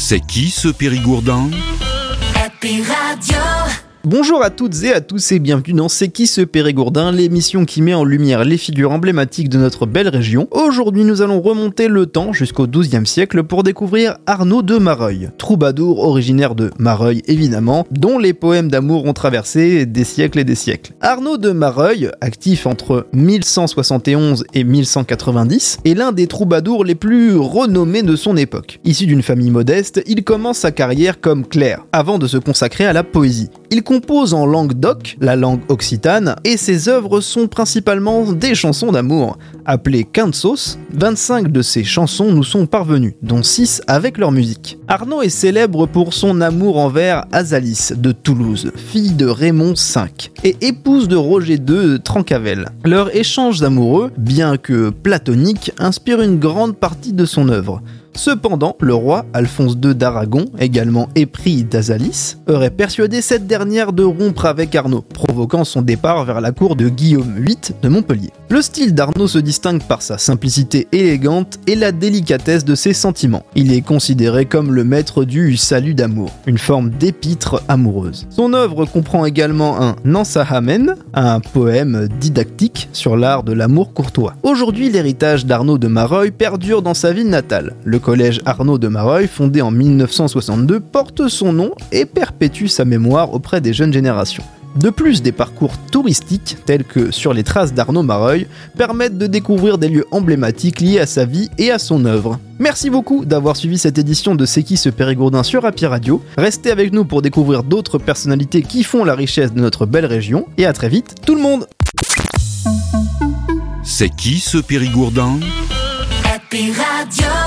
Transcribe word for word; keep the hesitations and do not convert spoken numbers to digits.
C'est qui ce Périgourdin ? Happy Radio. Bonjour à toutes et à tous et bienvenue dans C'est qui ce Périgourdin, l'émission qui met en lumière les figures emblématiques de notre belle région. Aujourd'hui nous allons remonter le temps jusqu'au douzième siècle pour découvrir Arnaud de Mareuil, troubadour originaire de Mareuil évidemment, dont les poèmes d'amour ont traversé des siècles et des siècles. Arnaud de Mareuil, actif entre mille cent soixante et onze et mille cent quatre-vingt-dix, est l'un des troubadours les plus renommés de son époque. Issu d'une famille modeste, il commence sa carrière comme clerc, avant de se consacrer à la poésie. Il compose en langue d'oc, la langue occitane, et ses œuvres sont principalement des chansons d'amour. Appelées cansos, vingt-cinq de ces chansons nous sont parvenues, dont six avec leur musique. Arnaud est célèbre pour son amour envers Azalis de Toulouse, fille de Raymond cinq, et épouse de Roger deux de Trencavel. Leur échange amoureux, bien que platonique, inspire une grande partie de son œuvre. Cependant, le roi Alphonse deux d'Aragon, également épris d'Azalis, aurait persuadé cette dernière de rompre avec Arnaud, provoquant son départ vers la cour de Guillaume huit de Montpellier. Le style d'Arnaud se distingue par sa simplicité élégante et la délicatesse de ses sentiments. Il est considéré comme le maître du salut d'amour, une forme d'épître amoureuse. Son œuvre comprend également un Nansahamen, un poème didactique sur l'art de l'amour courtois. Aujourd'hui, l'héritage d'Arnaud de Mareuil perdure dans sa ville natale. Le collège Arnaud de Mareuil, fondé en mille neuf cent soixante-deux, porte son nom et perpétue sa mémoire auprès des jeunes générations. De plus, des parcours touristiques, tels que Sur les traces d'Arnaud Mareuil, permettent de découvrir des lieux emblématiques liés à sa vie et à son œuvre. Merci beaucoup d'avoir suivi cette édition de C'est qui ce Périgourdin sur Happy Radio. Restez avec nous pour découvrir d'autres personnalités qui font la richesse de notre belle région. Et à très vite, tout le monde! C'est qui ce Périgourdin ? Happy Radio.